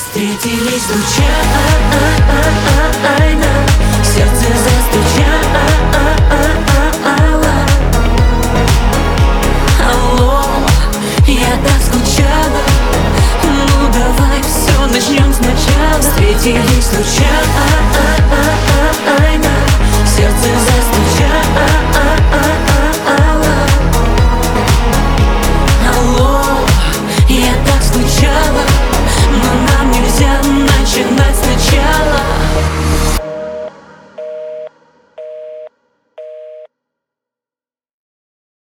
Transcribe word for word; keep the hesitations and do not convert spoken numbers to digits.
Встретились случайно, сердце застучало. Алло, я так скучала. Ну давай все начнем сначала. Встретились случайно.